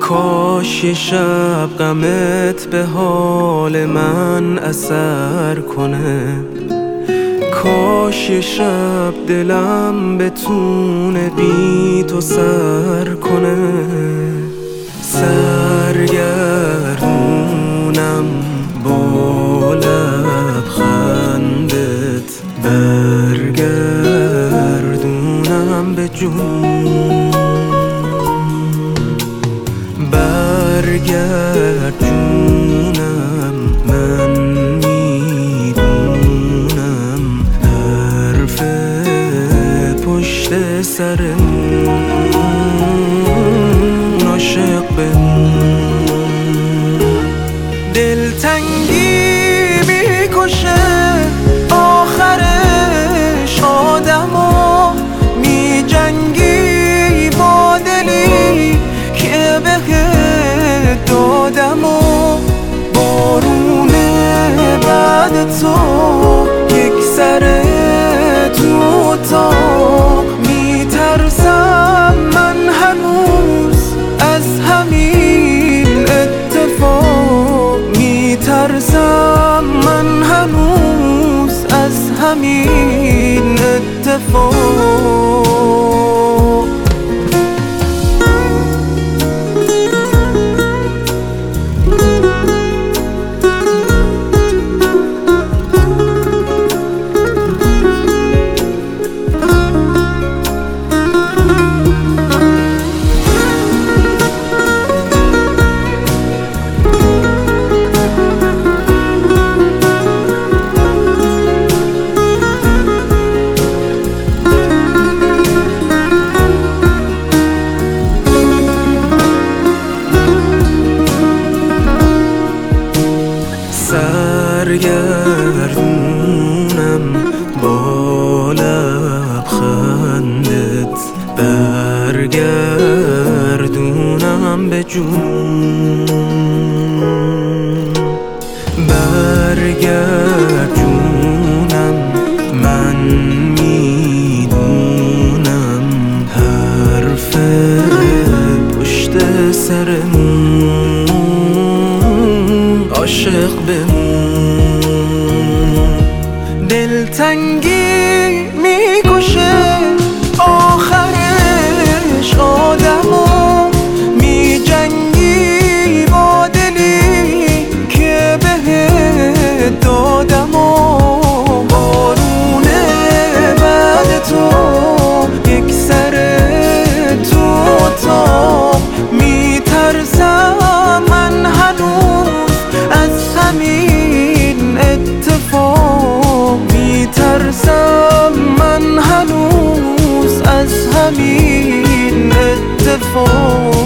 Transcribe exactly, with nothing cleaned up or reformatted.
کاش یه شب غمت به حال من اثر کنه، کاش یه شب دلم بتونه بی تو سر کنه. سرگردونم با لبخندت، برگردونم به جون، برگردونم. من میدونم حرف پشت سرمون عاشق بمون. دلتنگی میکشه آخرش آدمو، میجنگی با دلی که بهت دادم و بارون بعد تو یک سر تو اتاق. میترسم من هنوز از همین اتفاق، میترسم من هنوز از همین اتفاق. سرگردونم با لبخندت، برگردونم به جون، برگردونم. من میدونم حرف پشت سرمون عاشق بمون. دلتنگی میکشه آخرش آدمو، میجنگی با دلی که بهت دادم و بارون بعد تو یک سر تو اتاق. میترسم من هنوز از همین اتفاق، میترسم من هنوز از همین اتفاق.